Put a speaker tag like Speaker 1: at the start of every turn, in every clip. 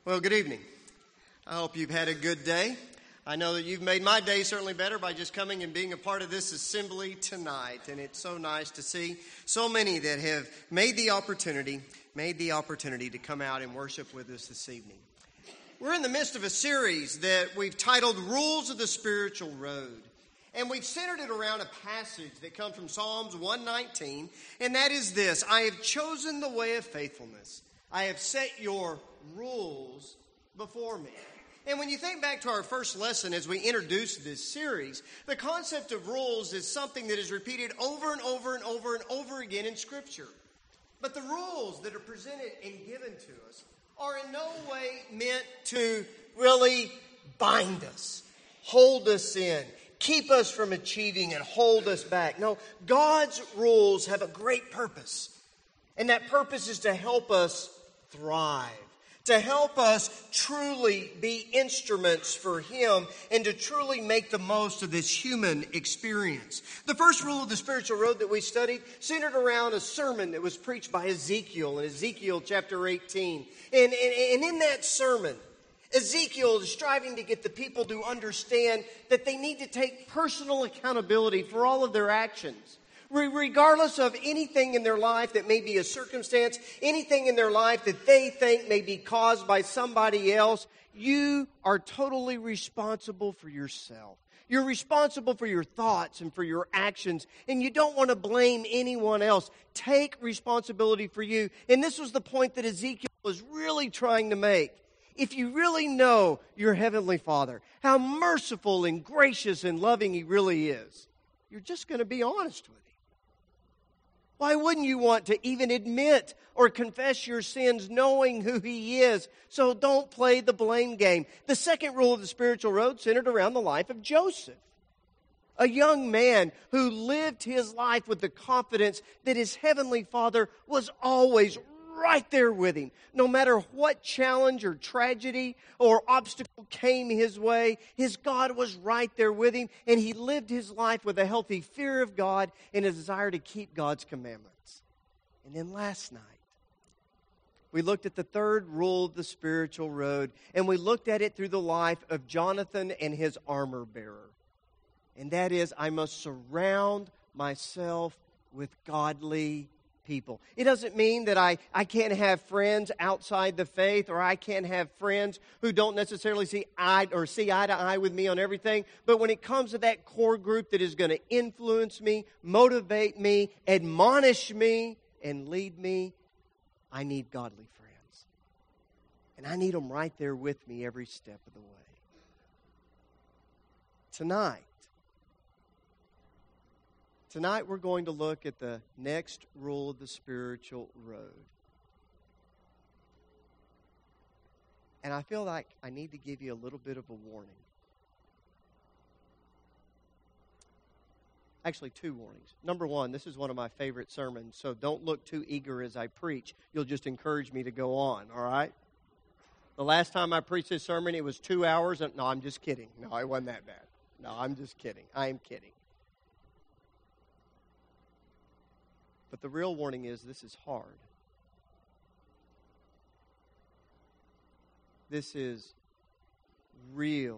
Speaker 1: Well, good evening. I hope you've had a good day. I know that you've made my day certainly better by just coming and being a part of this assembly tonight. And it's so nice to see so many that have made the opportunity to come out and worship with us this evening. We're in the midst of a series that we've titled Rules of the Spiritual Road. And we've centered it around a passage that comes from Psalms 119, and that is this: I have chosen the way of faithfulness. I have set your rules before me. And when you think back to our first lesson as we introduced this series, the concept of rules is something that is repeated over and over and over and over again in Scripture. But the rules that are presented and given to us are in no way meant to really bind us, hold us in, keep us from achieving and hold us back. No, God's rules have a great purpose. And that purpose is to help us thrive, to help us truly be instruments for Him and to truly make the most of this human experience. The first rule of the spiritual road that we studied centered around a sermon that was preached by Ezekiel in Ezekiel chapter 18. And in that sermon, Ezekiel is striving to get the people to understand that they need to take personal accountability for all of their actions. Regardless of anything in their life that may be a circumstance, anything in their life that they think may be caused by somebody else, you are totally responsible for yourself. You're responsible for your thoughts and for your actions, and you don't want to blame anyone else. Take responsibility for you. And this was the point that Ezekiel was really trying to make. If you really know your Heavenly Father, how merciful and gracious and loving He really is, you're just going to be honest with Him. Why wouldn't you want to even admit or confess your sins knowing who He is? So don't play the blame game. The second rule of the spiritual road centered around the life of Joseph, a young man who lived his life with the confidence that his Heavenly Father was always right there with him. No matter what challenge or tragedy or obstacle came his way, his God was right there with him, and he lived his life with a healthy fear of God and a desire to keep God's commandments. And then last night, we looked at the third rule of the spiritual road, and we looked at it through the life of Jonathan and his armor bearer. And that is, I must surround myself with godly people. It doesn't mean that I can't have friends outside the faith, or I can't have friends who don't necessarily see eye to eye with me on everything. But when it comes to that core group that is going to influence me, motivate me, admonish me, and lead me, I need godly friends. And I need them right there with me every step of the way. Tonight we're going to look at the next rule of the spiritual road. And I feel like I need to give you a little bit of a warning. Actually, two warnings. Number one, this is one of my favorite sermons, so don't look too eager as I preach. You'll just encourage me to go on, all right? The last time I preached this sermon, it was 2 hours. No, I'm just kidding. No, it wasn't that bad. No, I'm just kidding. I am kidding. But the real warning is this is hard. This is real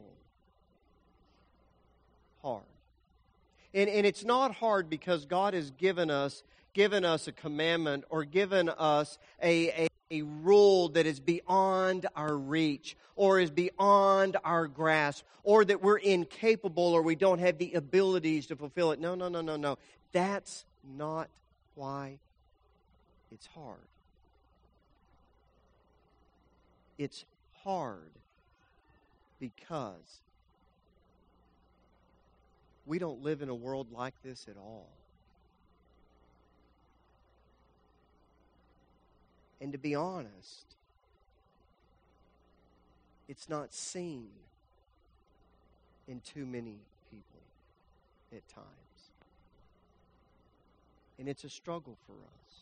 Speaker 1: hard. And it's not hard because God has given us a commandment or given us a rule that is beyond our reach or is beyond our grasp or that we're incapable or we don't have the abilities to fulfill it. No. That's not why it's hard. It's hard because we don't live in a world like this at all. And to be honest, it's not seen in too many people at times. And it's a struggle for us.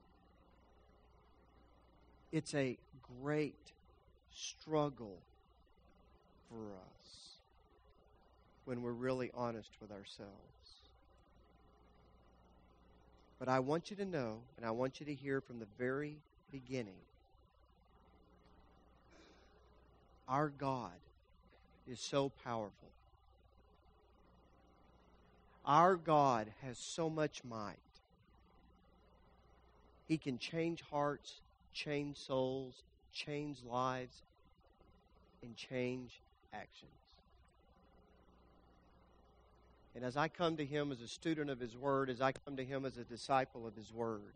Speaker 1: It's a great struggle for us when we're really honest with ourselves. But I want you to know, and I want you to hear from the very beginning, Our God is so powerful. Our God has so much might. He can change hearts, change souls, change lives, and change actions. And as I come to Him as a student of His Word, as I come to Him as a disciple of His Word,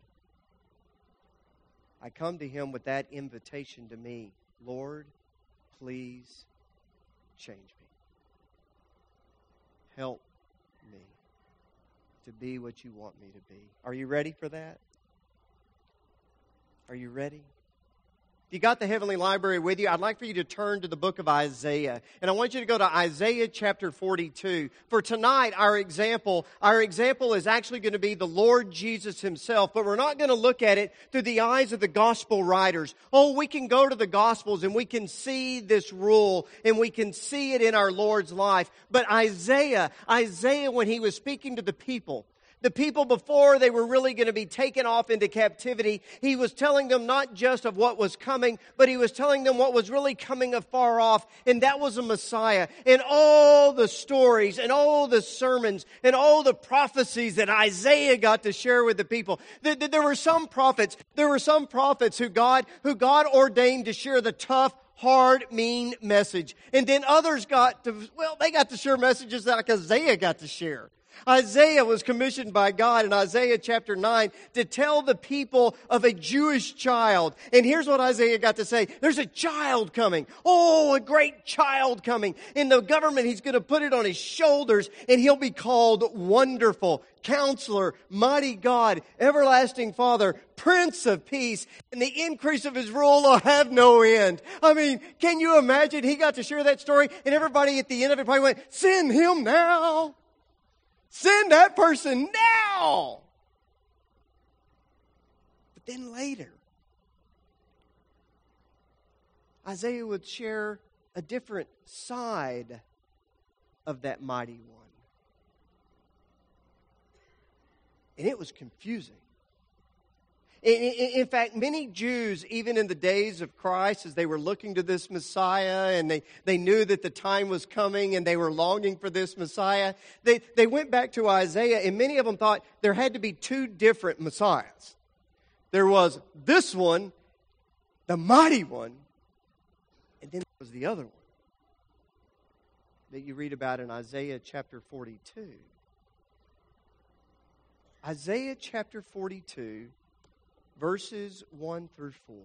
Speaker 1: I come to Him with that invitation to me. Lord, please change me. Help me to be what you want me to be. Are you ready for that? Are you ready? If you got the Heavenly Library with you, I'd like for you to turn to the book of Isaiah. And I want you to go to Isaiah chapter 42. For tonight, our example is actually going to be the Lord Jesus Himself. But we're not going to look at it through the eyes of the gospel writers. Oh, we can go to the gospels and we can see this rule and we can see it in our Lord's life. But Isaiah, when he was speaking to the people before they were really going to be taken off into captivity, he was telling them not just of what was coming, but he was telling them what was really coming afar off, and that was a Messiah. And all the stories and all the sermons and all the prophecies that Isaiah got to share with the people. There were some prophets who God ordained to share the tough, hard, mean message. And then others got to share messages like Isaiah got to share. Isaiah was commissioned by God in Isaiah chapter 9 to tell the people of a Jewish child. And here's what Isaiah got to say. There's a child coming. Oh, a great child coming. In the government, He's going to put it on His shoulders, and He'll be called Wonderful, Counselor, Mighty God, Everlasting Father, Prince of Peace, and the increase of His rule will have no end. I mean, can you imagine? He got to share that story, and everybody at the end of it probably went, "Send Him now. Send that person now." But then later, Isaiah would share a different side of that mighty one. And it was confusing. In fact, many Jews, even in the days of Christ, as they were looking to this Messiah, and they knew that the time was coming, and they were longing for this Messiah, they went back to Isaiah, and many of them thought there had to be two different Messiahs. There was this one, the mighty one, and then there was the other one that you read about in Isaiah chapter 42. Isaiah chapter 42, verses 1 through 4.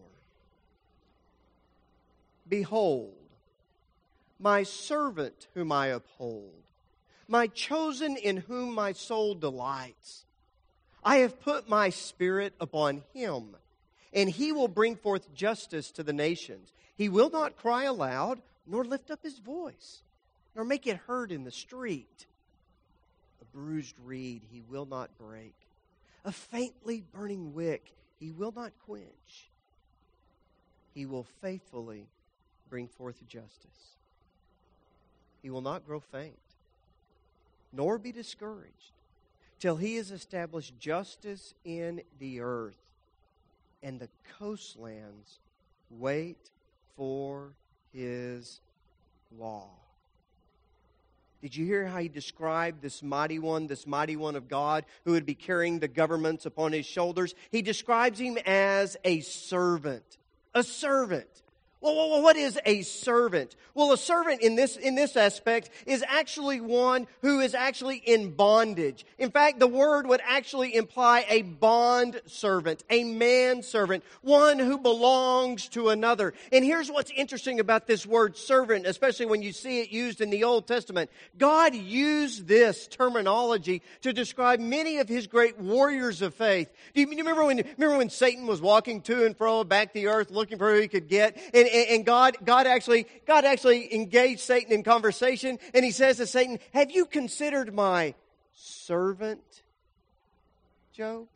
Speaker 1: "Behold, my servant whom I uphold, my chosen in whom my soul delights. I have put my spirit upon him, and he will bring forth justice to the nations. He will not cry aloud, nor lift up his voice, nor make it heard in the street. A bruised reed he will not break, a faintly burning wick he will not quench. He will faithfully bring forth justice. He will not grow faint, nor be discouraged, till he has established justice in the earth, and the coastlands wait for his law." Did you hear how he described this mighty one of God, who would be carrying the governments upon his shoulders? He describes him as a servant. A servant. Well, what is a servant? Well, a servant in this aspect is actually one who is actually in bondage. In fact, the word would actually imply a bond servant, a manservant, one who belongs to another. And here's what's interesting about this word servant, especially when you see it used in the Old Testament. God used this terminology to describe many of his great warriors of faith. Do you remember when Satan was walking to and fro back the earth looking for who he could get? And God actually engaged Satan in conversation, and he says to Satan, "Have you considered my servant, Job?"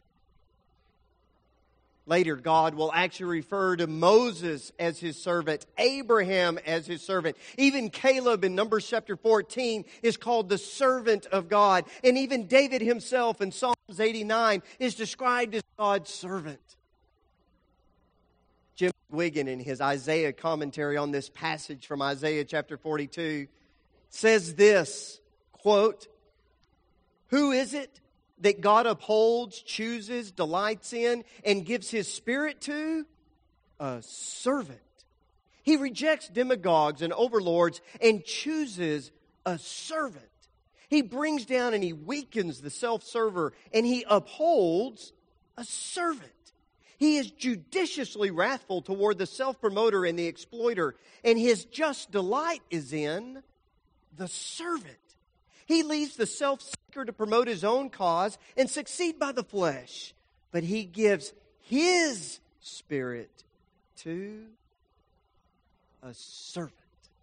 Speaker 1: Later, God will actually refer to Moses as his servant, Abraham as his servant. Even Caleb in Numbers chapter 14 is called the servant of God. And even David himself in Psalms 89 is described as God's servant. Jim Wiggin, in his Isaiah commentary on this passage from Isaiah chapter 42, says this, quote, "Who is it that God upholds, chooses, delights in, and gives His Spirit to? A servant. He rejects demagogues and overlords and chooses a servant. He brings down and He weakens the self-server, and He upholds a servant. He is judiciously wrathful toward the self-promoter and the exploiter, and His just delight is in the servant. He leaves the self-seeker to promote his own cause and succeed by the flesh, but He gives His Spirit to a servant."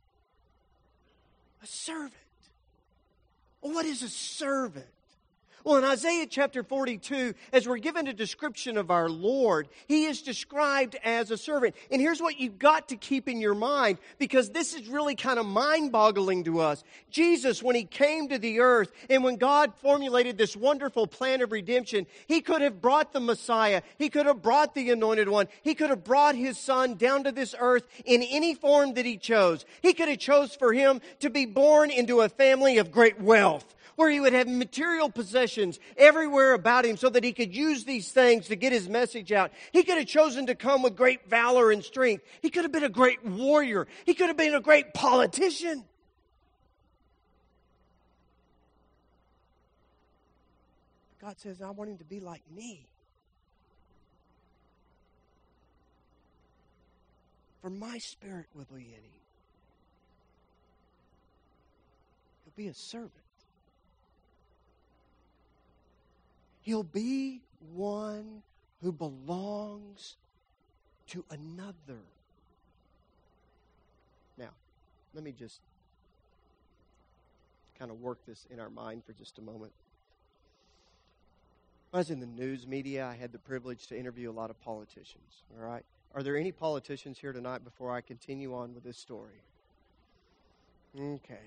Speaker 1: A servant. Well, what is a servant? Well, in Isaiah chapter 42, as we're given a description of our Lord, He is described as a servant. And here's what you've got to keep in your mind, because this is really kind of mind-boggling to us. Jesus, when He came to the earth, and when God formulated this wonderful plan of redemption, He could have brought the Messiah. He could have brought the Anointed One. He could have brought His Son down to this earth in any form that He chose. He could have chose for Him to be born into a family of great wealth, where He would have material possessions everywhere about Him so that He could use these things to get His message out. He could have chosen to come with great valor and strength. He could have been a great warrior. He could have been a great politician. God says, I want Him to be like me. For my Spirit will be in Him. He'll be a servant. He'll be one who belongs to another. Now, let me just kind of work this in our mind for just a moment. When I was in the news media, I had the privilege to interview a lot of politicians, all right? Are there any politicians here tonight before I continue on with this story? Okay.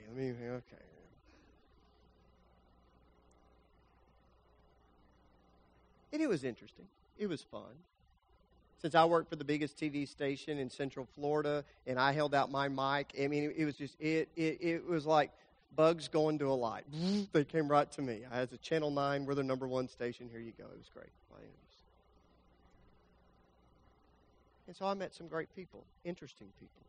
Speaker 1: And it was interesting. It was fun. Since I worked for the biggest TV station in Central Florida, and I held out my mic, I mean, it was just, it was like bugs going to a light. They came right to me. I had a Channel 9. We're the number one station. Here you go. It was great. And so I met some great people, interesting people.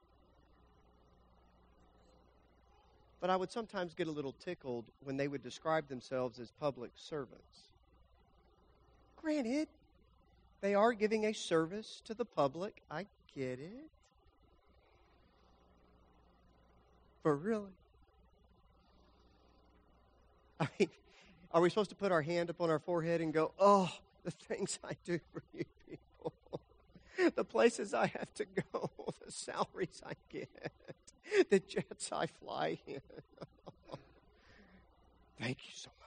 Speaker 1: But I would sometimes get a little tickled when they would describe themselves as public servants. Granted, they are giving a service to the public. I get it. But really? I mean, are we supposed to put our hand upon our forehead and go, oh, the things I do for you people, the places I have to go, the salaries I get, the jets I fly in. Thank you so much.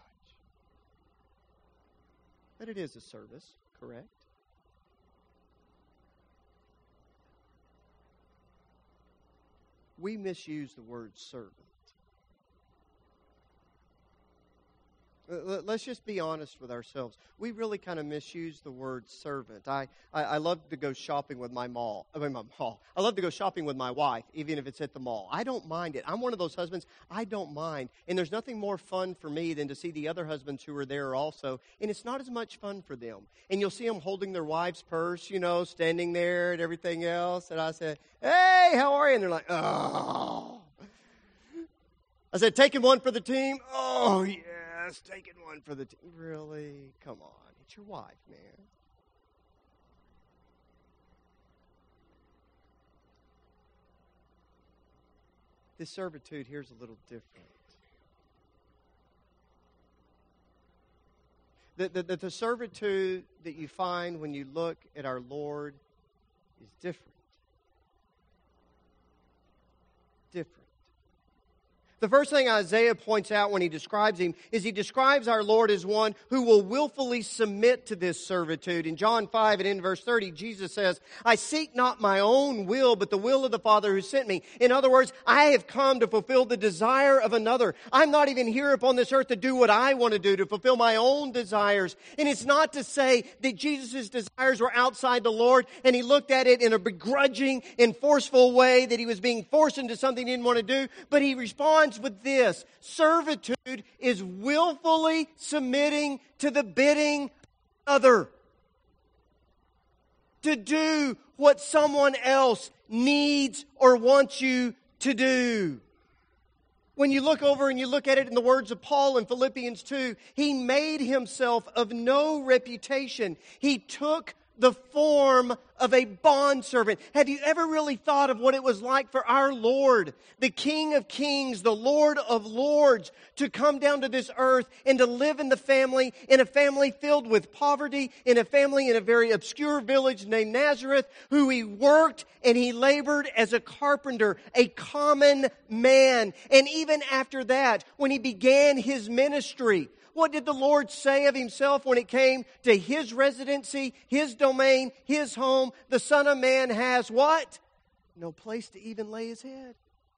Speaker 1: But it is a service, correct? We misuse the word servant. Let's just be honest with ourselves. We really kind of misuse the word servant. I love to go shopping with my mall. I love to go shopping with my wife, even if it's at the mall. I don't mind it. I'm one of those husbands. I don't mind. And there's nothing more fun for me than to see the other husbands who are there also. And it's not as much fun for them. And you'll see them holding their wife's purse, standing there and everything else. And I said, hey, how are you? And they're like, oh. I said, taking one for the team? Oh, yeah. Taking one for the team. Really? Come on. It's your wife, man. This servitude here is a little different. The servitude that you find when you look at our Lord is different. Different. The first thing Isaiah points out when he describes him is he describes our Lord as one who will willfully submit to this servitude. In John 5 and in verse 30, Jesus says, I seek not my own will, but the will of the Father who sent me. In other words, I have come to fulfill the desire of another. I'm not even here upon this earth to do what I want to do, to fulfill my own desires. And it's not to say that Jesus' desires were outside the Lord and he looked at it in a begrudging and forceful way, that he was being forced into something he didn't want to do, but he responds with this: servitude is willfully submitting to the bidding of another, to do what someone else needs or wants you to do. When you look over and you look at it in the words of Paul in Philippians 2, he made himself of no reputation. He took the form of a bondservant. Have you ever really thought of what it was like for our Lord, the King of Kings, the Lord of Lords, to come down to this earth and to live in a family filled with poverty, in a family in a very obscure village named Nazareth, who he worked and he labored as a carpenter, a common man. And even after that, when he began his ministry, what did the Lord say of himself when it came to his residency, his domain, his home? The Son of Man has what? No place to even lay his head.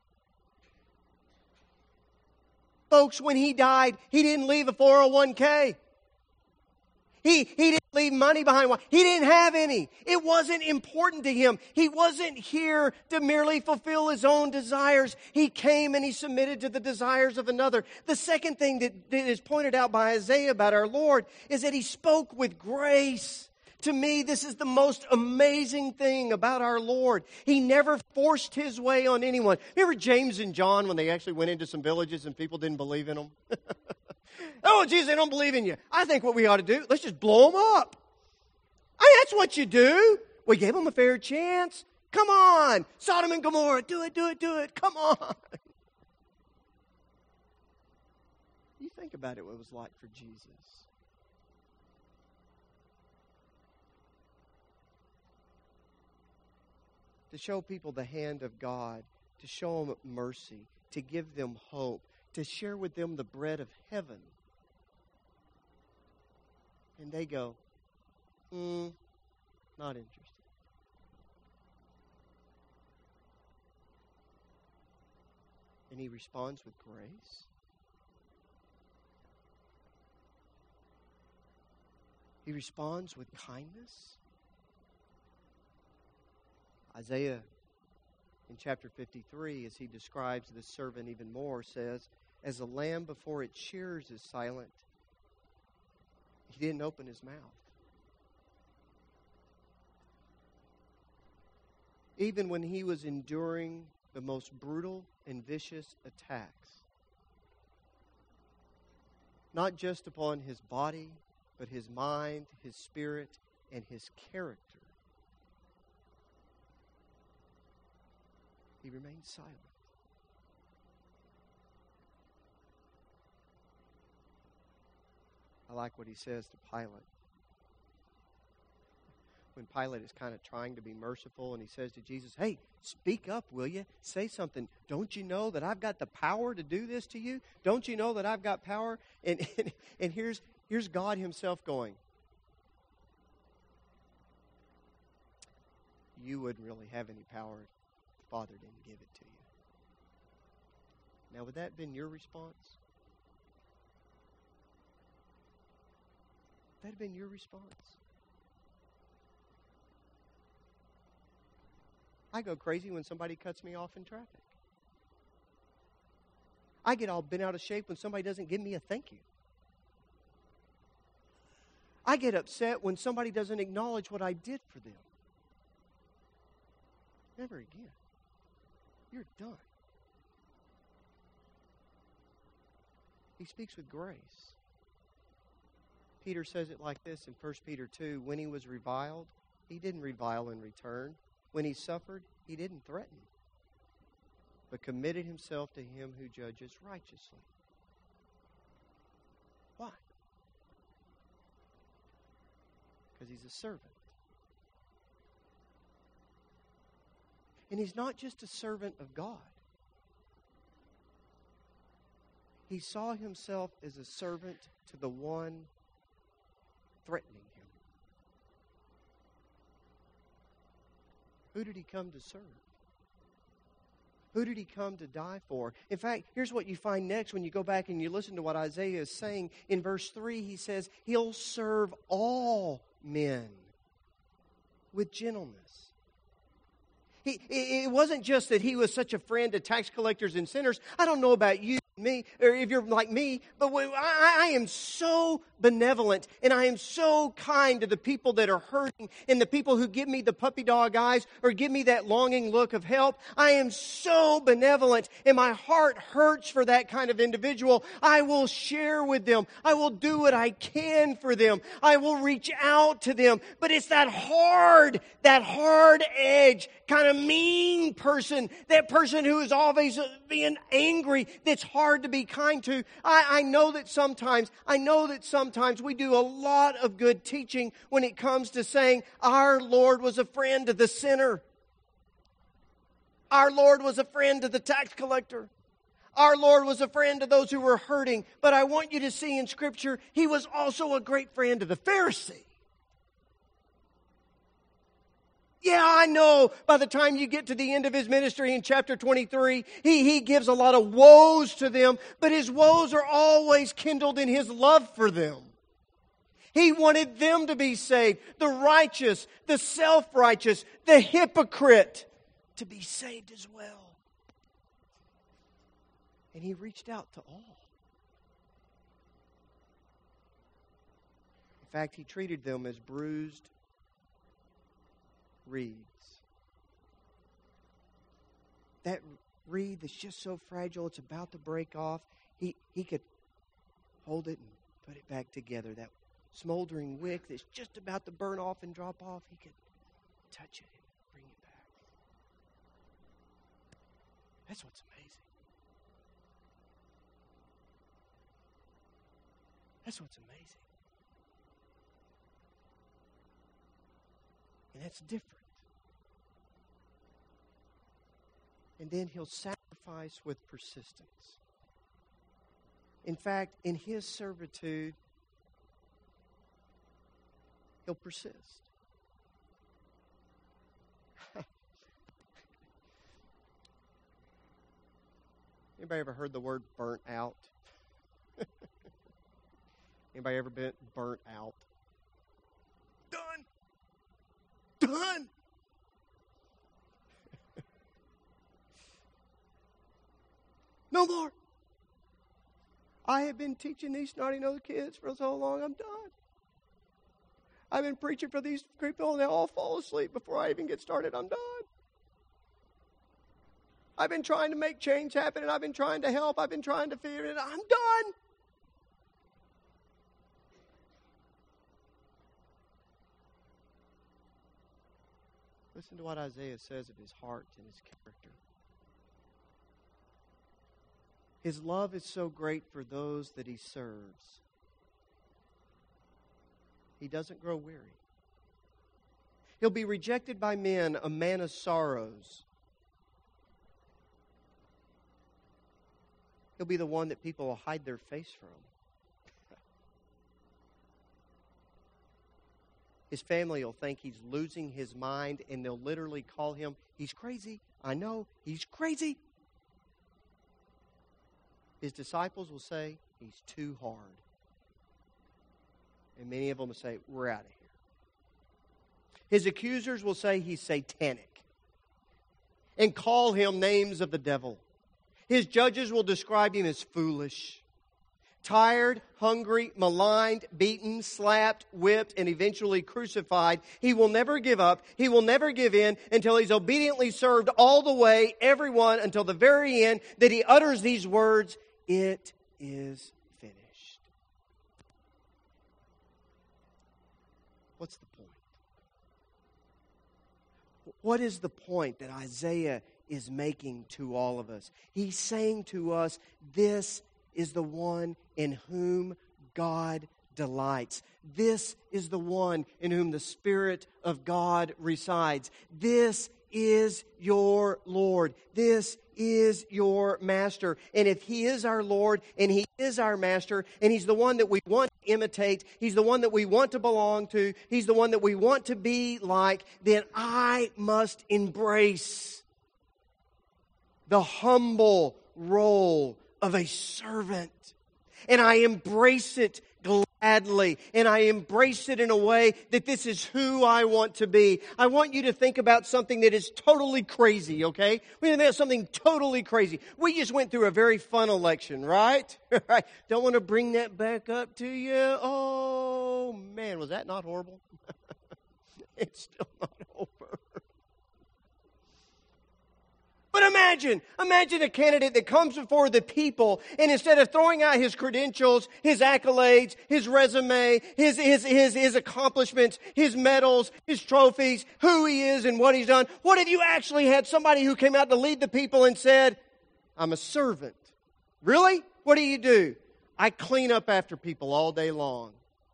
Speaker 1: Folks, when he died, he didn't leave a 401k. He didn't leave money behind. He didn't have any. It wasn't important to him. He wasn't here to merely fulfill his own desires. He came and he submitted to the desires of another. The second thing that is pointed out by Isaiah about our Lord is that he spoke with grace. To me, this is the most amazing thing about our Lord. He never forced his way on anyone. Remember James and John when they actually went into some villages and people didn't believe in them? Oh, Jesus, they don't believe in you. I think what we ought to do, let's just blow them up. That's what you do. We gave them a fair chance. Come on. Sodom and Gomorrah. Do it. Come on. You think about it, what it was like for Jesus. To show people the hand of God, to show them mercy, to give them hope, to share with them the bread of heaven. And they go, not interested. And he responds with grace. He responds with kindness. Isaiah in chapter 53, as he describes this servant even more, says, as a lamb before its shearers is silent, he didn't open his mouth. Even when he was enduring the most brutal and vicious attacks, not just upon his body, but his mind, his spirit, and his character, he remained silent. I like what he says to Pilate. When Pilate is kind of trying to be merciful and he says to Jesus, hey, speak up, will you? Say something. Don't you know that I've got the power to do this to you? Don't you know that I've got power? And here's God himself going, you wouldn't really have any power if the Father didn't give it to you. Now, would that have been your response? Would that have been your response? I go crazy when somebody cuts me off in traffic. I get all bent out of shape when somebody doesn't give me a thank you. I get upset when somebody doesn't acknowledge what I did for them. Never again. You're done. He speaks with grace. Peter says it like this in 1 Peter 2. When he was reviled, he didn't revile in return. When he suffered, he didn't threaten, but committed himself to him who judges righteously. Why? Because he's a servant. And he's not just a servant of God. He saw himself as a servant to the one threatening him. Who did he come to serve? Who did he come to die for? In fact, here's what you find next when you go back and you listen to what Isaiah is saying. In verse 3, he says, He'll serve all men with gentleness. It wasn't just that he was such a friend to tax collectors and sinners. I don't know about you, me, or if you're like me, but I am so benevolent and I am so kind to the people that are hurting and the people who give me the puppy dog eyes or give me that longing look of help. I am so benevolent and my heart hurts for that kind of individual. I will share with them. I will do what I can for them. I will reach out to them. But it's that hard edge, kind of mean person, that person who is always being angry, that's hard to be kind to. I know that sometimes we do a lot of good teaching when it comes to saying our Lord was a friend to the sinner. Our Lord was a friend to the tax collector. Our Lord was a friend to those who were hurting. But I want you to see in Scripture, He was also a great friend to the Pharisee. Yeah, I know by the time you get to the end of His ministry in chapter 23, he gives a lot of woes to them, but His woes are always kindled in His love for them. He wanted them to be saved, the righteous, the self-righteous, the hypocrite, to be saved as well. And He reached out to all. In fact, He treated them as bruised reeds. That reed that's just so fragile, it's about to break off. He could hold it and put it back together. That smoldering wick that's just about to burn off and drop off, He could touch it and bring it back. That's what's amazing. That's what's amazing. And that's different. And then He'll sacrifice with persistence. In fact, in His servitude, He'll persist. Anybody ever heard the word burnt out? Anybody ever been burnt out? Done. No more. I have been teaching these snotty-nosed kids for so long, I'm done. I've been preaching for these people and they all fall asleep before I even get started. I'm done. I've been trying to make change happen and I've been trying to help. I've been trying to figure it out. I'm done. Listen to what Isaiah says of his heart and his character. His love is so great for those that He serves. He doesn't grow weary. He'll be rejected by men, a man of sorrows. He'll be the one that people will hide their face from. His family will think he's losing his mind, and they'll literally call him, he's crazy. I know, he's crazy. His disciples will say, he's too hard. And many of them will say, we're out of here. His accusers will say he's satanic and call him names of the devil. His judges will describe him as foolish. Tired, hungry, maligned, beaten, slapped, whipped, and eventually crucified, He will never give up. He will never give in until He's obediently served all the way, everyone, until the very end, that He utters these words, it is finished. What's the point? What is the point that Isaiah is making to all of us? He's saying to us, this is the one in whom God delights. This is the one in whom the Spirit of God resides. This is your Lord. This is your Master. And if He is our Lord and He is our Master and He's the one that we want to imitate, He's the one that we want to belong to, He's the one that we want to be like, then I must embrace the humble role of a servant. And I embrace it gladly. And I embrace it in a way that this is who I want to be. I want you to think about something that is totally crazy, okay? We think about something totally crazy. We just went through a very fun election, right? Right? Don't want to bring that back up to you. Oh, man, was that not horrible? It's still not over. But imagine a candidate that comes before the people, and instead of throwing out his credentials, his accolades, his resume, his accomplishments, his medals, his trophies, who he is and what he's done, what if you actually had somebody who came out to lead the people and said, I'm a servant? Really? What do? I clean up after people all day long.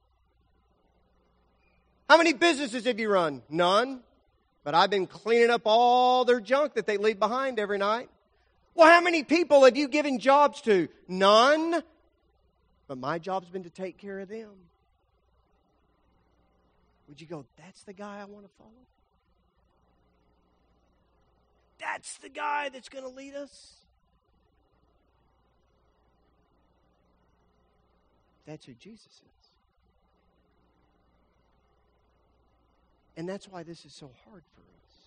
Speaker 1: How many businesses have you run? None. But I've been cleaning up all their junk that they leave behind every night. Well, how many people have you given jobs to? None. But my job's been to take care of them. Would you go, that's the guy I want to follow? That's the guy that's going to lead us? That's who Jesus is. And that's why this is so hard for us.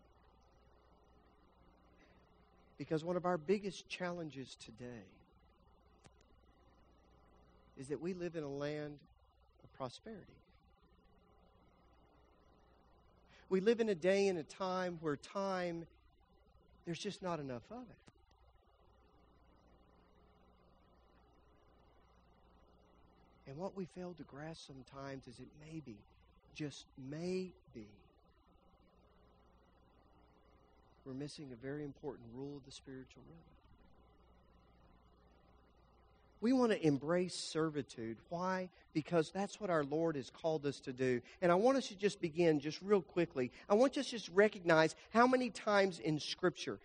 Speaker 1: Because one of our biggest challenges today is that we live in a land of prosperity. We live in a day and a time where there's just not enough of it. And what we fail to grasp sometimes is it just may be, we're missing a very important rule of the spiritual realm. We want to embrace servitude. Why? Because that's what our Lord has called us to do. And I want us to just begin just real quickly. I want us to just recognize how many times in Scripture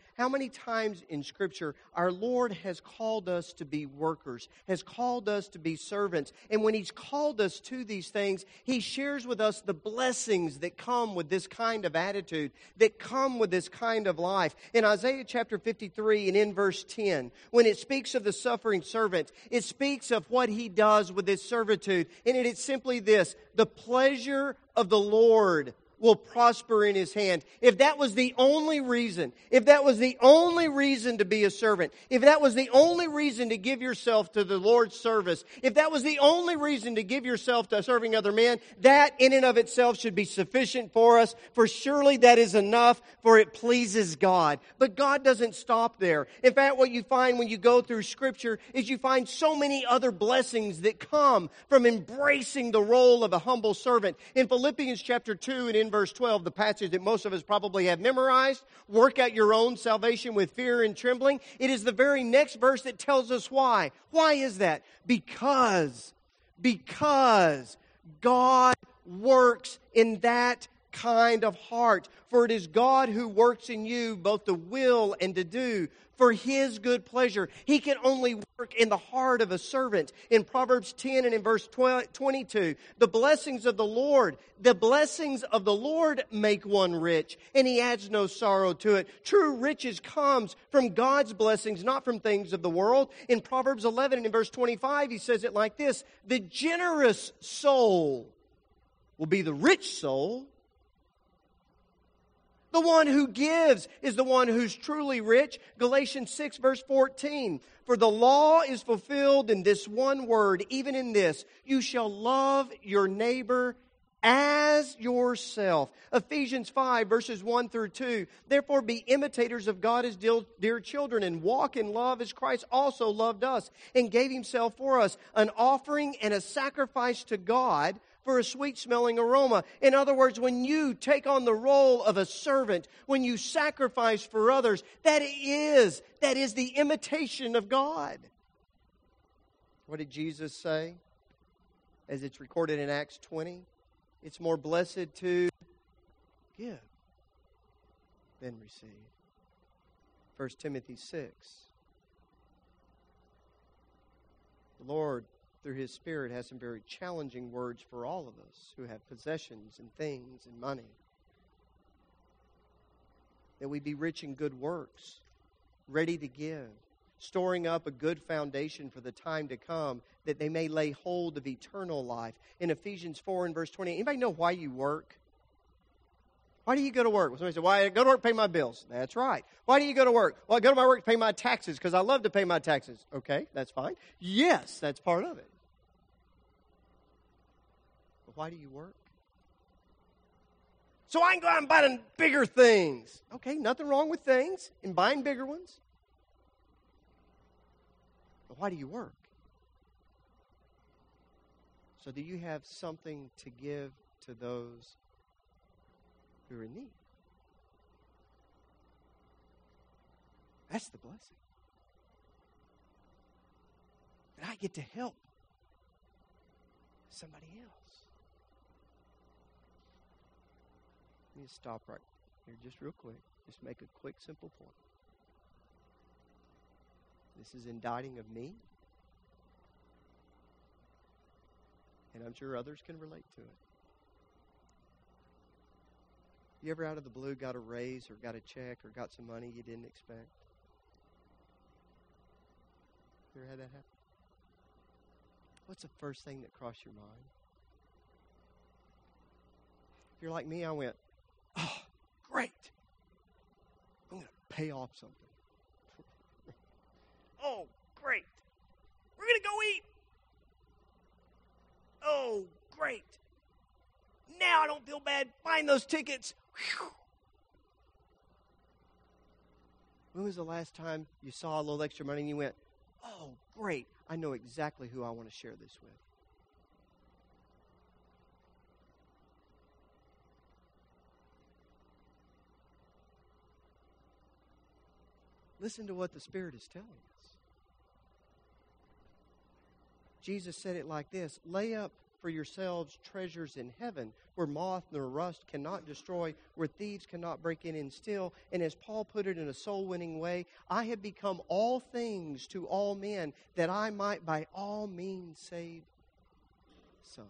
Speaker 1: our Lord has called us to be workers, has called us to be servants. And when He's called us to these things, He shares with us the blessings that come with this kind of attitude, that come with this kind of life. In Isaiah chapter 53 and in verse 10, when it speaks of the suffering servant, it speaks of what he does with his servitude. And it is simply this: the pleasure of the Lord will prosper in His hand. If that was the only reason, to be a servant, if that was the only reason to give yourself to the Lord's service, if that was the only reason to give yourself to serving other men, that in and of itself should be sufficient for us, for surely that is enough, for it pleases God. But God doesn't stop there. In fact, what you find when you go through Scripture is you find so many other blessings that come from embracing the role of a humble servant. In Philippians chapter 2 and in verse 12, the passage that most of us probably have memorized, work out your own salvation with fear and trembling. It is the very next verse that tells us why. Why is that? Because God works in that kind of heart. For it is God who works in you both to will and to do for His good pleasure. He can only work in the heart of a servant. In Proverbs 10 and in verse 22, the blessings of the Lord make one rich, and He adds no sorrow to it. True riches comes from God's blessings, not from things of the world. In Proverbs 11 and in verse 25, he says it like this: the generous soul will be the rich soul. The one who gives is the one who's truly rich. Galatians 6 verse 14. For the law is fulfilled in this one word, even in this: you shall love your neighbor as yourself. Ephesians 5 verses 1 through 2. Therefore be imitators of God as dear children, and walk in love as Christ also loved us and gave Himself for us, an offering and a sacrifice to God for a sweet-smelling aroma. In other words, when you take on the role of a servant, when you sacrifice for others, that is the imitation of God. What did Jesus say? As it's recorded in Acts 20, it's more blessed to give then receive. 1 Timothy 6. The Lord, through His Spirit, has some very challenging words for all of us who have possessions and things and money. That we be rich in good works, ready to give, storing up a good foundation for the time to come, that they may lay hold of eternal life. In Ephesians 4 and verse 20, anybody know why you work? Why do you go to work? Well, somebody said, why I go to work to pay my bills. That's right. Why do you go to work? Well, I go to my work to pay my taxes because I love to pay my taxes. Okay, that's fine. Yes, that's part of it. But why do you work? So I can go out and buy bigger things. Okay, nothing wrong with things and buying bigger ones. But why do you work? So that you have something to give to those who are in need. That's the blessing. That I get to help somebody else. Let me stop right here just real quick. Just make a quick, simple point. This is indicting of me. And I'm sure others can relate to it. You ever out of the blue got a raise or got a check or got some money you didn't expect? You ever had that happen? What's the first thing that crossed your mind? If you're like me, I went, oh, great. I'm going to pay off something. Oh, great. We're going to go eat. Oh, great. Now I don't feel bad buying those tickets. Whew. When was the last time you saw a little extra money and you went, oh, great. I know exactly who I want to share this with. Listen to what the Spirit is telling us. Jesus said it like this, lay up for yourselves treasures in heaven, where moth nor rust cannot destroy, where thieves cannot break in and steal. And as Paul put it in a soul-winning way, I have become all things to all men, that I might by all means save some.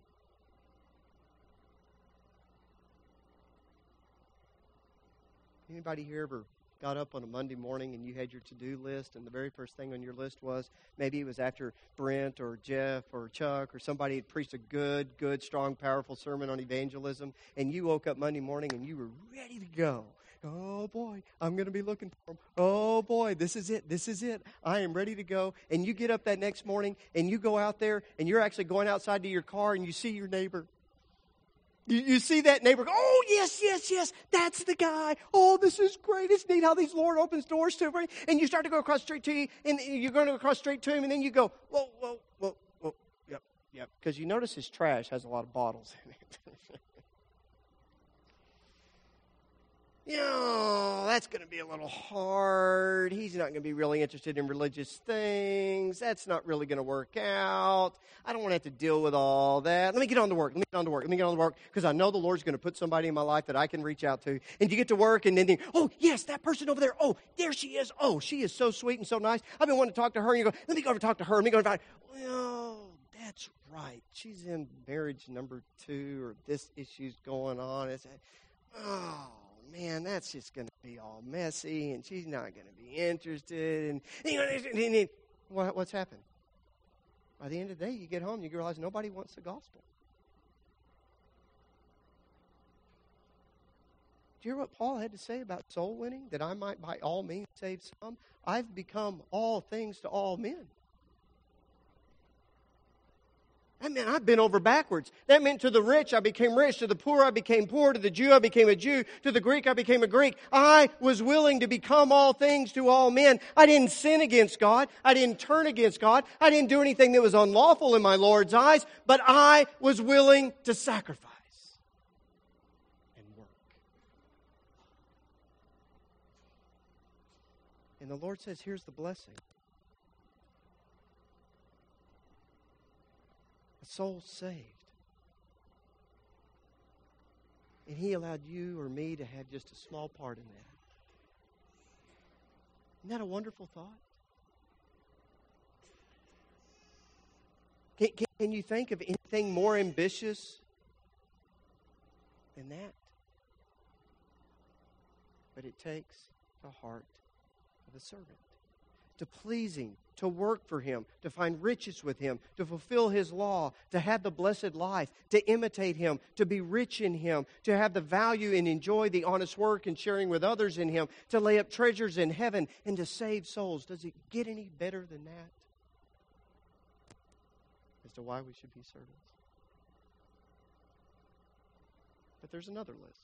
Speaker 1: Anybody here ever got up on a Monday morning and you had your to-do list, and the very first thing on your list was, maybe it was after Brent or Jeff or Chuck or somebody had preached a good, strong, powerful sermon on evangelism, and you woke up Monday morning and you were ready to go. Oh, boy, I'm going to be looking for them. Oh, boy, this is it. I am ready to go. And you get up that next morning and you go out there and you're actually going outside to your car and you see your neighbor. You see that neighbor go, oh, yes, that's the guy. Oh, this is great. It's neat how these Lord opens doors to him. And you start to go across straight to you, and you're going to go across straight to him, and then you go, whoa, yep. Because you notice his trash has a lot of bottles in it. That's going to be a little hard. He's not going to be really interested in religious things. That's not really going to work out. I don't want to have to deal with all that. Let me get on to work, because I know the Lord's going to put somebody in my life that I can reach out to. And you get to work, and then, oh, yes, that person over there. Oh, there she is. Oh, she is so sweet and so nice. I've been wanting to talk to her. And you go, let me go over and talk to her. Let me go over and oh, that's right. She's in marriage number 2, or this issue's going on. Oh, man, that's just going to be all messy, and she's not going to be interested. And what's happened? By the end of the day, you get home, you realize nobody wants the gospel. Do you hear what Paul had to say about soul winning? That I might by all means save some? I've become all things to all men. That meant I've been over backwards. That meant to the rich, I became rich. To the poor, I became poor. To the Jew, I became a Jew. To the Greek, I became a Greek. I was willing to become all things to all men. I didn't sin against God. I didn't turn against God. I didn't do anything that was unlawful in my Lord's eyes. But I was willing to sacrifice and work. And the Lord says, here's the blessing. Soul saved. And He allowed you or me to have just a small part in that. Isn't that a wonderful thought? Can you think of anything more ambitious than that? But it takes the heart of a servant. To please Him, to work for Him, to find riches with Him, to fulfill His law, to have the blessed life, to imitate Him, to be rich in Him, to have the value and enjoy the honest work and sharing with others in Him, to lay up treasures in heaven, and to save souls. Does it get any better than that? As to why we should be servants. But there's another list.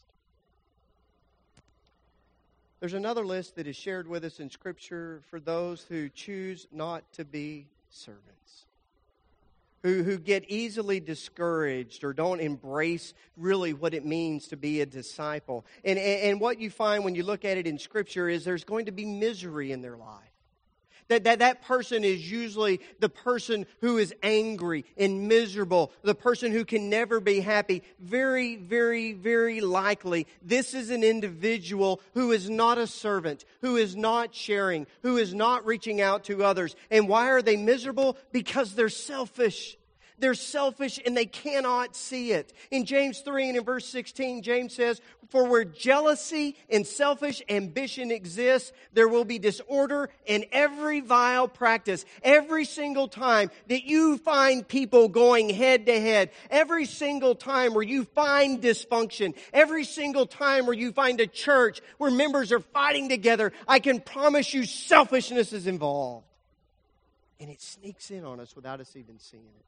Speaker 1: There's another list that is shared with us in Scripture for those who choose not to be servants, who get easily discouraged or don't embrace really what it means to be a disciple. And what you find when you look at it in Scripture is there's going to be misery in their life. That person is usually the person who is angry and miserable, the person who can never be happy. Very, very, very likely, this is an individual who is not a servant, who is not sharing, who is not reaching out to others. And why are they miserable? Because they're selfish. They're selfish and they cannot see it. In James 3 and in verse 16, James says, "For where jealousy and selfish ambition exists, there will be disorder in every vile practice." Every single time that you find people going head to head, every single time where you find dysfunction, every single time where you find a church where members are fighting together, I can promise you selfishness is involved. And it sneaks in on us without us even seeing it.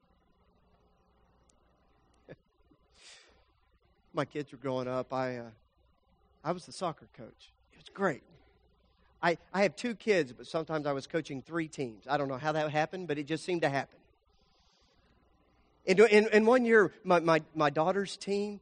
Speaker 1: My kids were growing up, I was the soccer coach. It was great. I have 2 kids, but sometimes I was coaching 3 teams. I don't know how that happened, but it just seemed to happen. And one year, my daughter's team,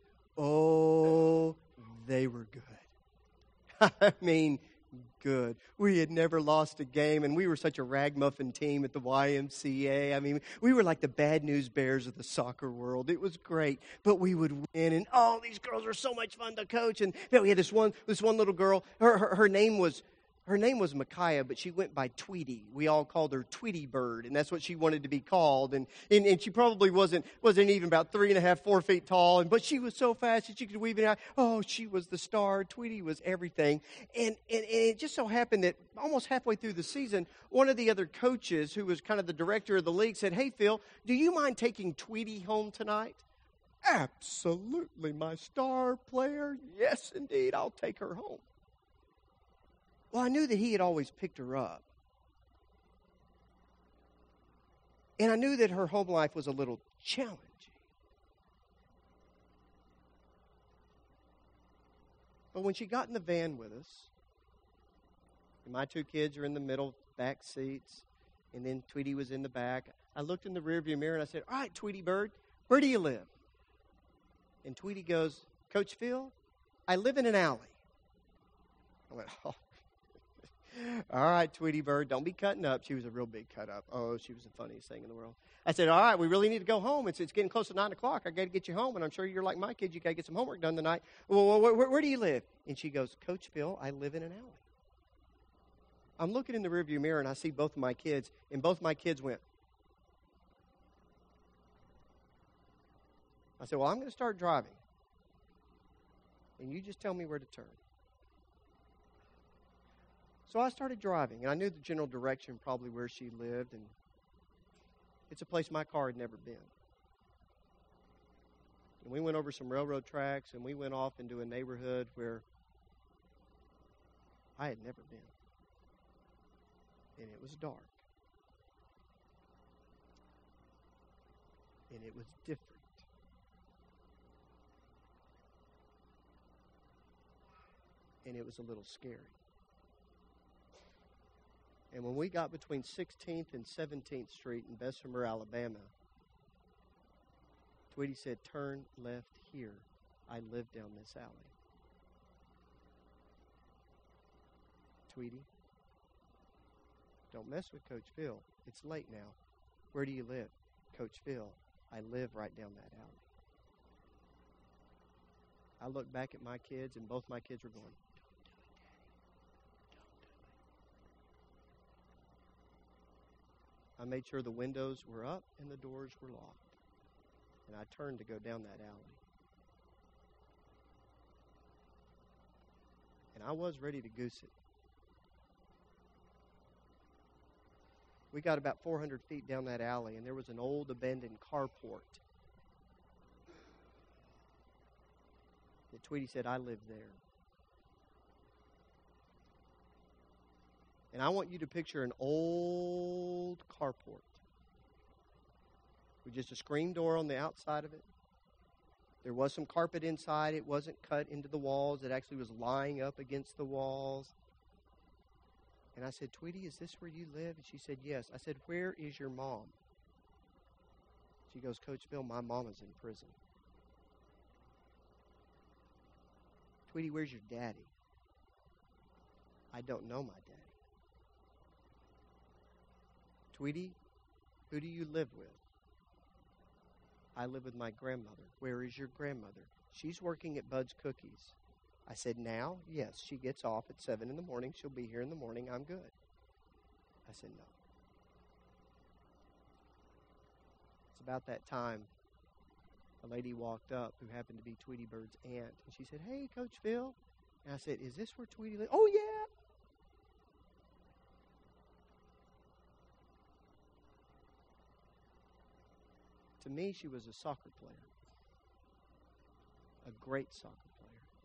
Speaker 1: they were good. I mean, good. We had never lost a game, and we were such a ragamuffin team at the YMCA. I mean, we were like the Bad News Bears of the soccer world. It was great, but we would win, and these girls were so much fun to coach. And we had this one little girl. Her name was Micaiah, but she went by Tweety. We all called her Tweety Bird, and that's what she wanted to be called. And she probably wasn't even about 3.5, 4 feet tall, but she was so fast that she could weave it out. Oh, she was the star. Tweety was everything. And it just so happened that almost halfway through the season, one of the other coaches, who was kind of the director of the league, said, "Hey, Phil, do you mind taking Tweety home tonight?" "Absolutely, my star player. Yes, indeed, I'll take her home." Well, I knew that he had always picked her up. And I knew that her home life was a little challenging. But when she got in the van with us, and my 2 kids are in the middle back seats, and then Tweety was in the back, I looked in the rearview mirror and I said, "All right, Tweety Bird, where do you live?" And Tweety goes, "Coach Phil, I live in an alley." I went, "Oh. All right, Tweety Bird, don't be cutting up." She was a real big cut up. Oh, she was the funniest thing in the world. I said, "All right, we really need to go home. It's getting close to 9 o'clock. I got to get you home, and I'm sure you're like my kids. You got to get some homework done tonight. Well, where do you live?" And she goes, "Coach Phil, I live in an alley." I'm looking in the rearview mirror, and I see both of my kids, and both my kids went. I said, "Well, I'm going to start driving, and you just tell me where to turn." So I started driving, and I knew the general direction, probably where she lived, and it's a place my car had never been. And we went over some railroad tracks, and we went off into a neighborhood where I had never been. And it was dark. And it was different. And it was a little scary. And when we got between 16th and 17th Street in Bessemer, Alabama, Tweety said, "Turn left here. I live down this alley." "Tweety, don't mess with Coach Phil. It's late now. Where do you live?" "Coach Phil, I live right down that alley." I looked back at my kids, and both my kids were going, I made sure the windows were up and the doors were locked. And I turned to go down that alley. And I was ready to goose it. We got about 400 feet down that alley, and there was an old abandoned carport. And Tweety said, I live there. And I want you to picture an old carport with just a screen door on the outside of it. There was some carpet inside. It wasn't cut into the walls. It actually was lying up against the walls. And I said, Tweety, is this where you live? And she said, yes. I said, where is your mom? She goes, Coach Phil, my mom is in prison. Tweety, where's your daddy? I don't know my daddy. Tweety, who do you live with? I live with my grandmother. Where is your grandmother? She's working at Bud's Cookies. I said, now? Yes, she gets off at 7 in the morning. She'll be here in the morning. I'm good. I said, no. It's about that time a lady walked up who happened to be Tweety Bird's aunt. And she said, hey, Coach Phil. And I said, is this where Tweety lives? Oh, yeah. To me, she was a soccer player. A great soccer player.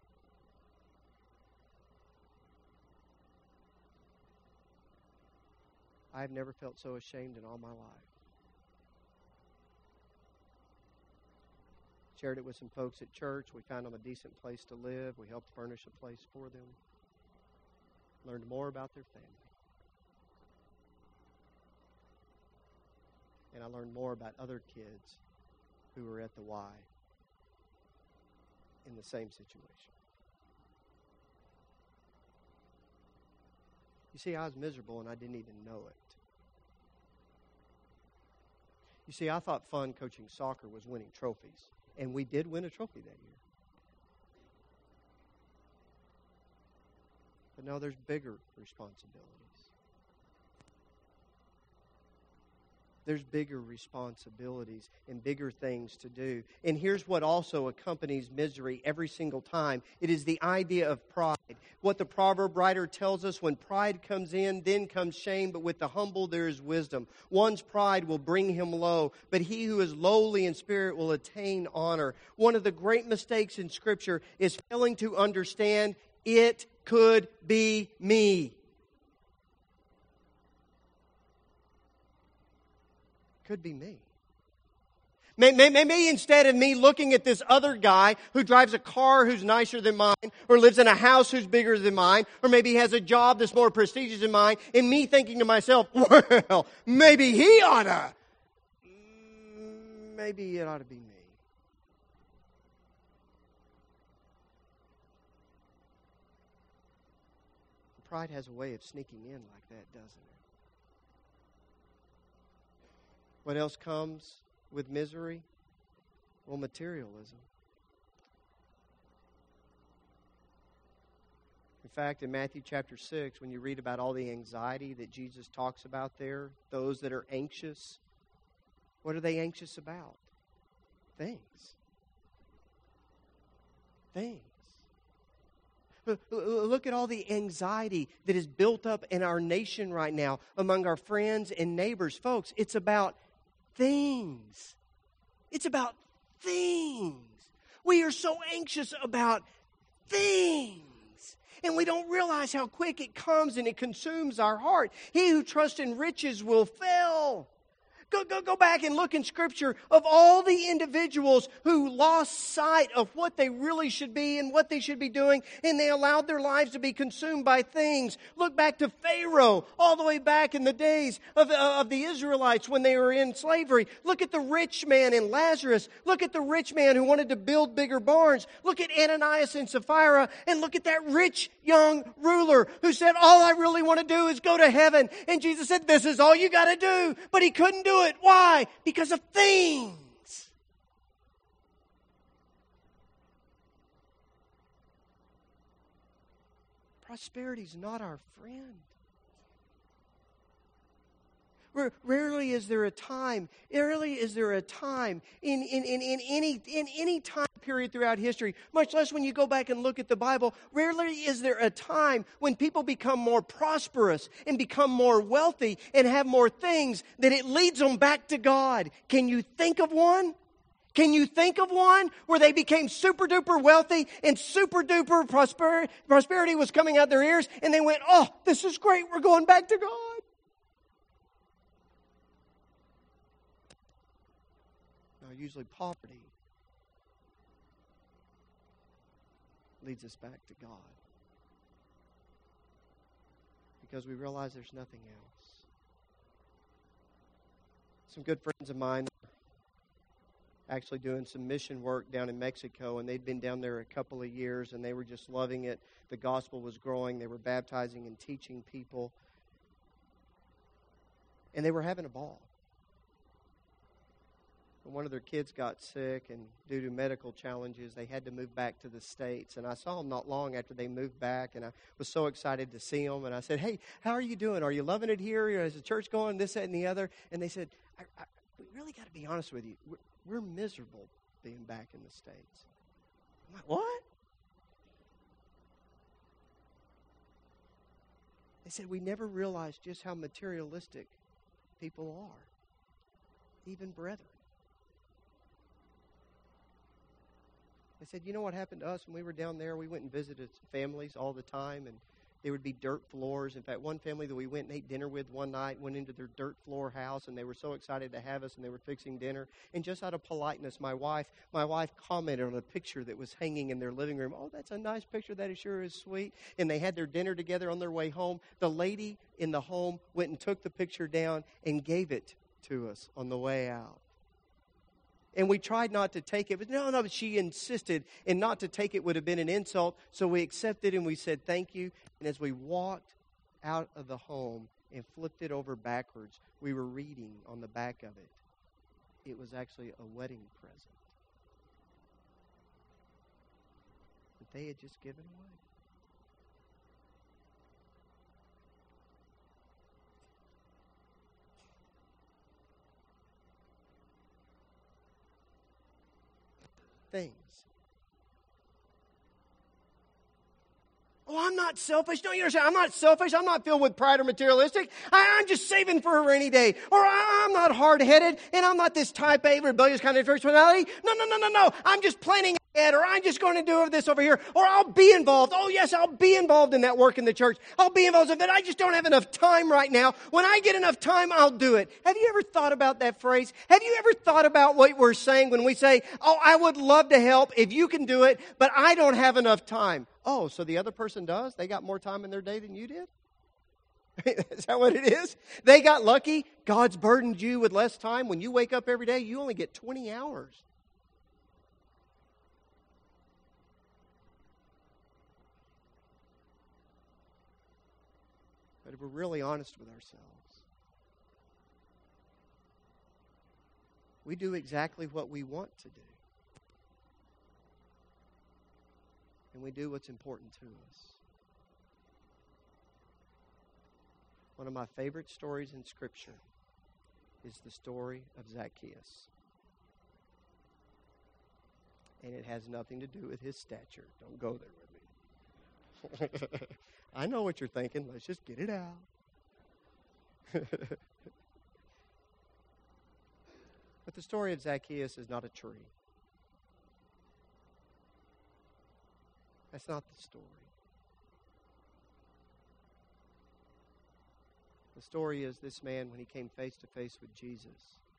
Speaker 1: I've never felt so ashamed in all my life. Shared it with some folks at church. We found them a decent place to live. We helped furnish a place for them. Learned more about their family. And I learned more about other kids who were at the Y in the same situation. You see, I was miserable and I didn't even know it. You see, I thought fun coaching soccer was winning trophies. And we did win a trophy that year. But no, there's bigger responsibilities. There's bigger responsibilities and bigger things to do. And here's what also accompanies misery every single time. It is the idea of pride. What the proverb writer tells us, when pride comes in, then comes shame, but with the humble there is wisdom. One's pride will bring him low, but he who is lowly in spirit will attain honor. One of the great mistakes in Scripture is failing to understand it could be me. Could be me. Maybe instead of me looking at this other guy who drives a car who's nicer than mine, or lives in a house who's bigger than mine, or maybe has a job that's more prestigious than mine, and me thinking to myself, well, maybe he oughta. Maybe it ought to be me. Pride has a way of sneaking in like that, doesn't it? What else comes with misery? Well, materialism. In fact, in Matthew chapter 6, when you read about all the anxiety that Jesus talks about there, those that are anxious, what are they anxious about? Things. Things. Look at all the anxiety that is built up in our nation right now among our friends and neighbors. Folks, it's about things. It's about things. We are so anxious about things. And we don't realize how quick it comes and it consumes our heart. He who trusts in riches will fail. Go back and look in Scripture of all the individuals who lost sight of what they really should be and what they should be doing, and they allowed their lives to be consumed by things. Look back to Pharaoh, all the way back in the days of the Israelites when they were in slavery. Look at the rich man in Lazarus. Look at the rich man who wanted to build bigger barns. Look at Ananias and Sapphira, and look at that rich young ruler who said, all I really want to do is go to heaven. And Jesus said, this is all you got to do. But he couldn't do it. Why? Because of things. prosperity is not our friend. Rarely is there a time in any time period throughout history, much less when you go back and look at the Bible, rarely is there a time when people become more prosperous and become more wealthy and have more things that it leads them back to God. Can you think of one? Can you think of one where they became super duper wealthy and super duper prosperity was coming out their ears and they went, oh, this is great, we're going back to God? Usually poverty leads us back to God because we realize there's nothing else. Some good friends of mine are actually doing some mission work down in Mexico, and they'd been down there a couple of years, and they were just loving it. The gospel was growing. They were baptizing and teaching people, and they were having a ball. One of their kids got sick, and due to medical challenges, they had to move back to the States. And I saw them not long after they moved back, and I was so excited to see them. And I said, hey, how are you doing? Are you loving it here? Is the church going? This, that, and the other. And they said, we really got to be honest with you. We're miserable being back in the States. I'm like, what? They said, we never realized just how materialistic people are, even brethren. They said, you know what happened to us when we were down there? We went and visited families all the time, and there would be dirt floors. In fact, one family that we went and ate dinner with one night went into their dirt floor house, and they were so excited to have us, and they were fixing dinner. And just out of politeness, my wife commented on a picture that was hanging in their living room. Oh, that's a nice picture. That sure is sweet. And they had their dinner together on their way home. The lady in the home went and took the picture down and gave it to us on the way out. And we tried not to take it. But but she insisted. And not to take it would have been an insult. So we accepted and we said thank you. And as we walked out of the home and flipped it over backwards, we were reading on the back of it. It was actually a wedding present that they had just given away. Things. Oh, I'm not selfish. No, you understand, I'm not selfish. I'm not filled with pride or materialistic. I'm just saving for a rainy day. Or I'm not hard-headed, and I'm not this type A rebellious kind of personality. No. I'm just planning ahead, or I'm just going to do this over here, or I'll be involved. Oh, yes, I'll be involved in that work in the church. I'll be involved in it. I just don't have enough time right now. When I get enough time, I'll do it. Have you ever thought about that phrase? Have you ever thought about what we're saying when we say, oh, I would love to help if you can do it, but I don't have enough time? Oh, so the other person does? They got more time in their day than you did? Is that what it is? They got lucky. God's burdened you with less time. When you wake up every day, you only get 20 hours. But if we're really honest with ourselves, we do exactly what we want to do. And we do what's important to us. One of my favorite stories in Scripture is the story of Zacchaeus. And it has nothing to do with his stature. Don't go there with me. I know what you're thinking. Let's just get it out. But the story of Zacchaeus is not a tree. That's not the story. The story is this man, when he came face to face with Jesus,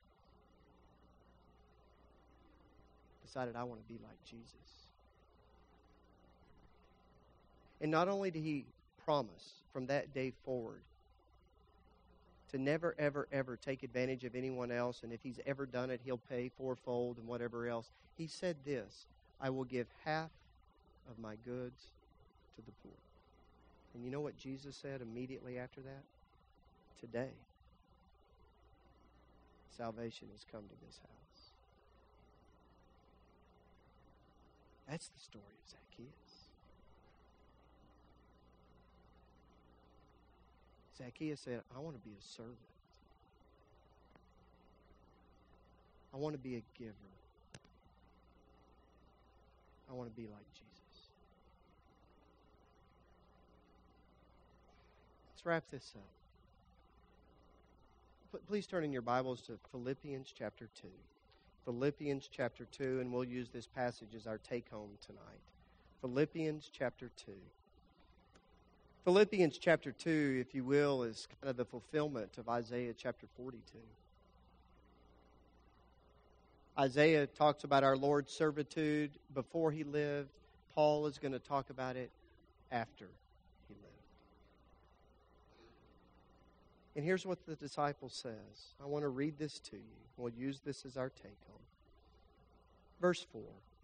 Speaker 1: decided, I want to be like Jesus. And not only did he promise from that day forward to never, ever, ever take advantage of anyone else, and if he's ever done it, he'll pay fourfold and whatever else. He said this, I will give half of my goods to the poor. And you know what Jesus said immediately after that? Today, salvation has come to this house. That's the story of Zacchaeus. Zacchaeus said, I want to be a servant. I want to be a giver. I want to be like Jesus. Let's wrap this up. Please turn in your Bibles to Philippians chapter 2. Philippians chapter 2, and we'll use this passage as our take-home tonight. Philippians chapter 2. Philippians chapter 2, if you will, is kind of the fulfillment of Isaiah chapter 42. Isaiah talks about our Lord's servitude before He lived. Paul is going to talk about it after He lived. And here's what the disciple says. I want to read this to you. We'll use this as our take-home. Verse 4.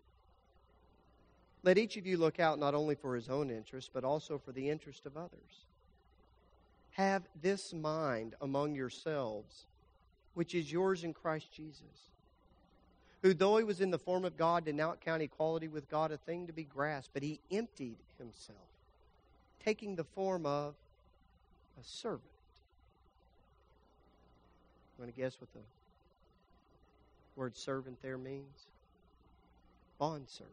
Speaker 1: Let each of you look out not only for his own interest, but also for the interest of others. Have this mind among yourselves, which is yours in Christ Jesus, who, though He was in the form of God, did not count equality with God a thing to be grasped, but He emptied Himself, taking the form of a servant. You want to guess what the word servant there means? Bondservant.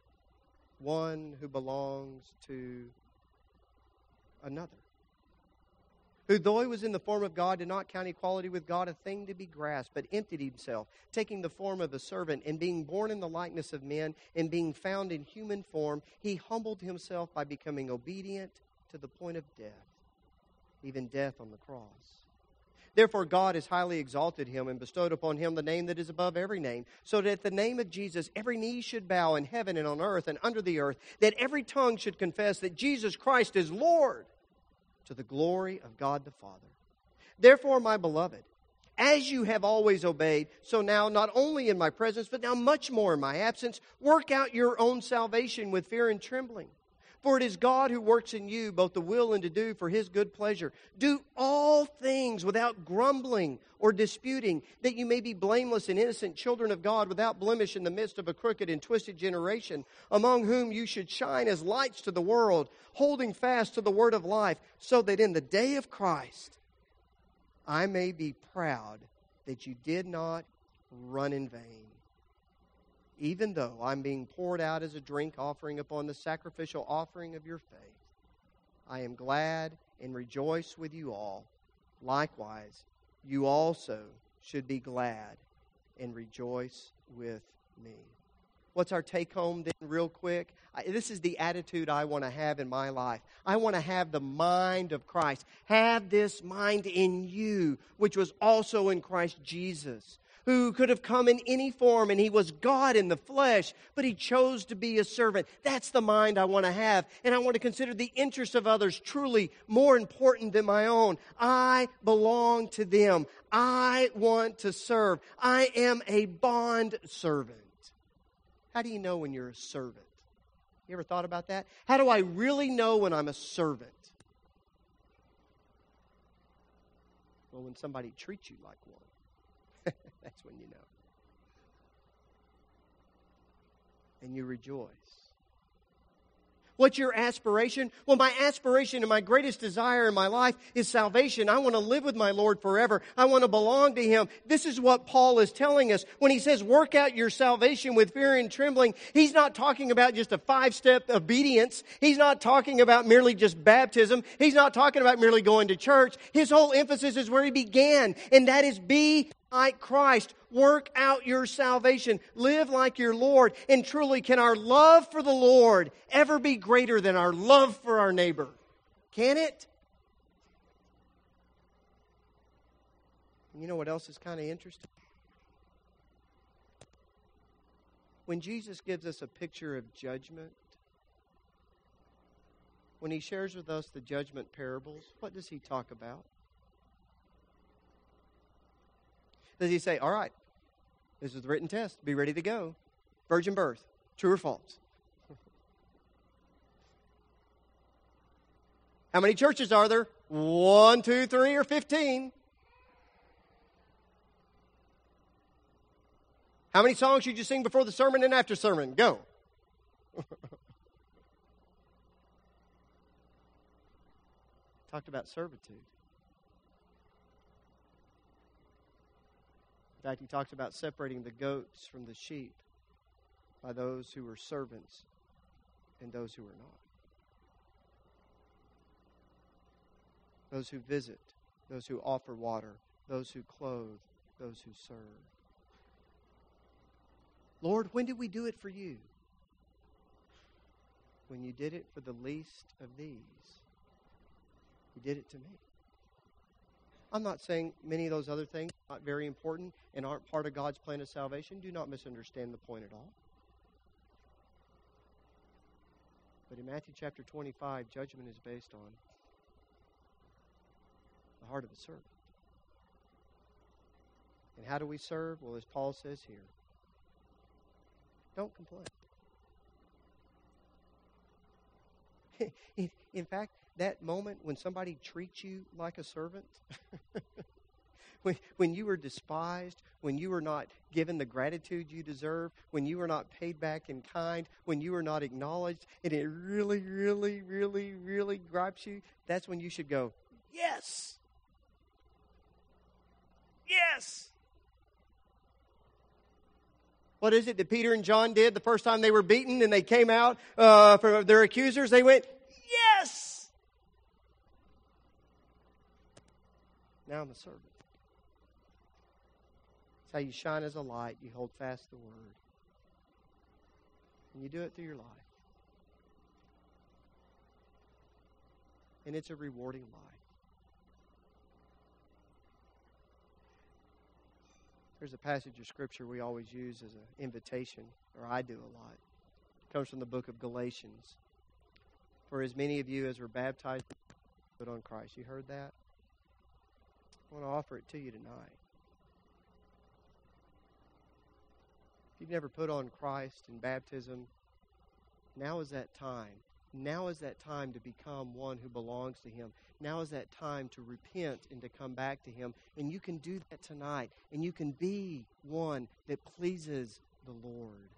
Speaker 1: One who belongs to another. Who, though He was in the form of God, did not count equality with God a thing to be grasped, but emptied Himself, taking the form of a servant, and being born in the likeness of men, and being found in human form, He humbled Himself by becoming obedient to the point of death, even death on the cross. Therefore God has highly exalted Him and bestowed upon Him the name that is above every name, so that at the name of Jesus every knee should bow in heaven and on earth and under the earth, that every tongue should confess that Jesus Christ is Lord, to the glory of God the Father. Therefore, my beloved, as you have always obeyed, so now, not only in my presence, but now much more in my absence, work out your own salvation with fear and trembling. For it is God who works in you both to will and to do for His good pleasure. Do all things without grumbling or disputing, that you may be blameless and innocent children of God, without blemish in the midst of a crooked and twisted generation, among whom you should shine as lights to the world, holding fast to the word of life, so that in the day of Christ I may be proud that you did not run in vain. Even though I'm being poured out as a drink offering upon the sacrificial offering of your faith, I am glad and rejoice with you all. Likewise, you also should be glad and rejoice with me. What's our take home then, real quick? This is the attitude I want to have in my life. I want to have the mind of Christ. Have this mind in you, which was also in Christ Jesus, who could have come in any form, and He was God in the flesh, but He chose to be a servant. That's the mind I want to have, and I want to consider the interests of others truly more important than my own. I belong to them. I want to serve. I am a bond servant. How do you know when you're a servant? You ever thought about that? How do I really know when I'm a servant? Well, when somebody treats you like one. That's when you know. And you rejoice. What's your aspiration? Well, my aspiration and my greatest desire in my life is salvation. I want to live with my Lord forever. I want to belong to Him. This is what Paul is telling us. When he says, work out your salvation with fear and trembling, he's not talking about just a 5-step obedience. He's not talking about merely just baptism. He's not talking about merely going to church. His whole emphasis is where he began, and that is be like Christ. Work out your salvation. Live like your Lord. And truly, can our love for the Lord ever be greater than our love for our neighbor? Can it? You know what else is kind of interesting? When Jesus gives us a picture of judgment, when He shares with us the judgment parables, what does He talk about? Does He say, all right, this is the written test, be ready to go. Virgin birth, true or false? How many churches are there? 1, 2, 3, or 15? How many songs should you sing before the sermon and after sermon? Go. Talked about servitude. In fact, he talks about separating the goats from the sheep by those who are servants and those who are not. Those who visit, those who offer water, those who clothe, those who serve. Lord, when did we do it for you? When you did it for the least of these. You did it to me. I'm not saying many of those other things are not very important and aren't part of God's plan of salvation. Do not misunderstand the point at all. But in Matthew chapter 25, judgment is based on the heart of the servant. And how do we serve? Well, as Paul says here, don't complain. In fact, that moment when somebody treats you like a servant, when you were despised, when you were not given the gratitude you deserve, when you were not paid back in kind, when you were not acknowledged, and it really, really, really, really gripes you, that's when you should go, yes! Yes! What is it that Peter and John did the first time they were beaten and they came out from their accusers? They went, yes! Now I'm a servant. It's how you shine as a light. You hold fast the word. And you do it through your life. And it's a rewarding life. There's a passage of Scripture we always use as an invitation, or I do a lot. It comes from the book of Galatians. For as many of you as were baptized, put on Christ. You heard that? I want to offer it to you tonight. If you've never put on Christ in baptism, now is that time. Now is that time to become one who belongs to Him. Now is that time to repent and to come back to Him. And you can do that tonight. And you can be one that pleases the Lord.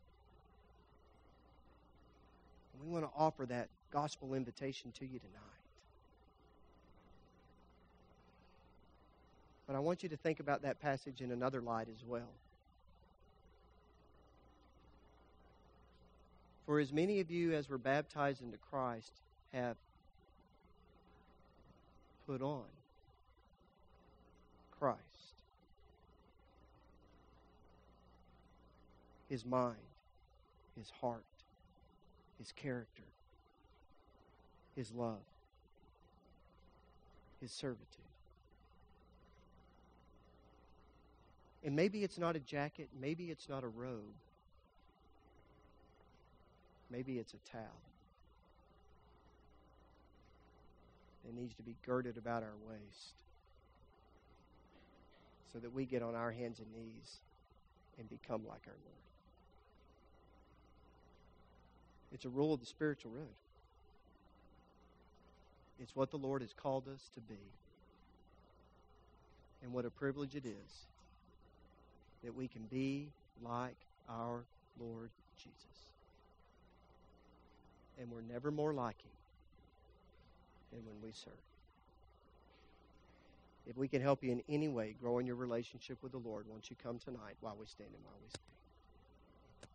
Speaker 1: And we want to offer that gospel invitation to you tonight. But I want you to think about that passage in another light as well. For as many of you as were baptized into Christ have put on Christ. His mind, His heart, His character, His love, His servitude. And maybe it's not a jacket, maybe it's not a robe. Maybe it's a towel that needs to be girded about our waist so that we get on our hands and knees and become like our Lord. It's a rule of the spiritual road. It's what the Lord has called us to be. And what a privilege it is that we can be like our Lord Jesus. And we're never more like Him than when we serve. If we can help you in any way grow in your relationship with the Lord, won't you come tonight while we stand and while we sing?